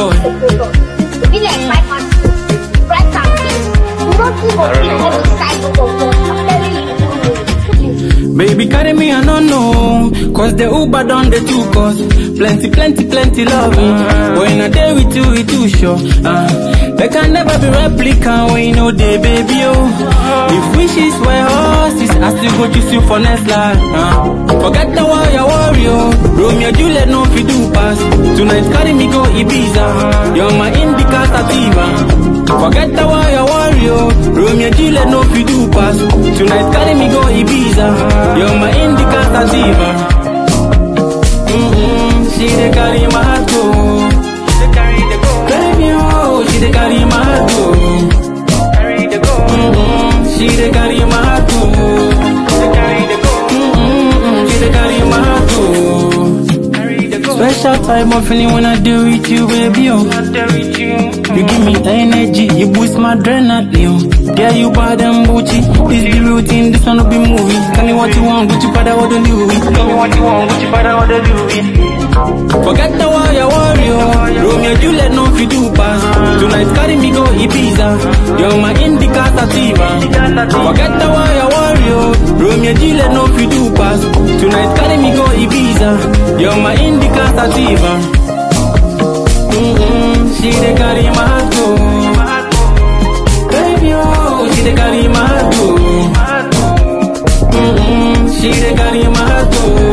boy. Be like 500. Right and peace. You don't keep on every side of God. I'm telling you. Baby, carry me, I don't know. Cause the Uber done the two cause. Plenty loving. When I day with you, it too sure. There can never be replica when you know the baby, oh. If wishes were horses, I still go choose you for next life. Forget the warrior, Romeo Juliet, no fi do pass. Tonight carry me go Ibiza. You're my indica sativa. Forget the warrior, Romeo Juliet, no fi do pass. Tonight carry me go Ibiza. You're my indica sativa. She dey carry my heart go. Baby, oh, she dey carry my heart go. She dey carry my heart go. She dey carry my heart go. Special type of feeling when I do with you, baby, oh. You give me energy, you boost my adrenaline. Yeah, you bad and bougie. This be routine, this one will be movie. Tell me what you want, Gucci Prada or the Louis. Tell me what you want, Gucci Prada or the Louis. Forget the warrior, Romeo Juliet, no fi do pass. Tonight carry me go Ibiza. You're my indica sativa. Forget the warrior, Romeo Juliet, no fi do pass. Tonight carry me go Ibiza. You're my indica sativa. She dey carry my heart go. Baby, oh, she dey carry my heart go. She dey carry my heart go.